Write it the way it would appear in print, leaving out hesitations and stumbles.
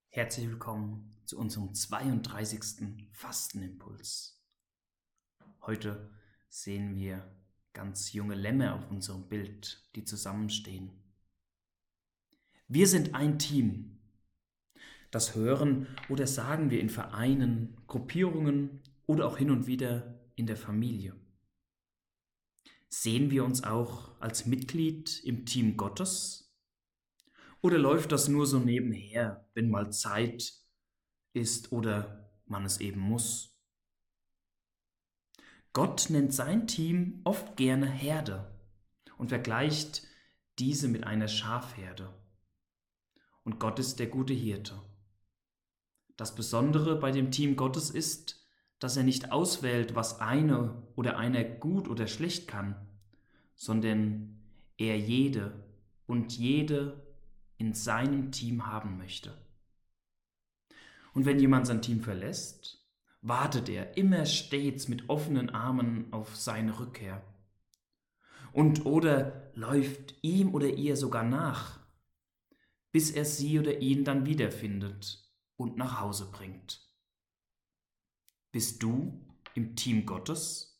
Herzlich willkommen zu unserem 32. Fastenimpuls. Heute sehen wir ganz junge Lämme auf unserem Bild, die zusammenstehen. Wir sind ein Team. Das hören oder sagen wir in Vereinen, Gruppierungen oder auch hin und wieder in der Familie. Sehen wir uns auch als Mitglied im Team Gottes? Oder läuft das nur so nebenher, wenn mal Zeit ist oder man es eben muss? Gott nennt sein Team oft gerne Herde und vergleicht diese mit einer Schafherde. Und Gott ist der gute Hirte. Das Besondere bei dem Team Gottes ist, dass er nicht auswählt, was eine oder einer gut oder schlecht kann, sondern er jede und jede in seinem Team haben möchte. Und wenn jemand sein Team verlässt, wartet er immer stets mit offenen Armen auf seine Rückkehr. Und oder läuft ihm oder ihr sogar nach, bis er sie oder ihn dann wiederfindet und nach Hause bringt. Bist du im Team Gottes?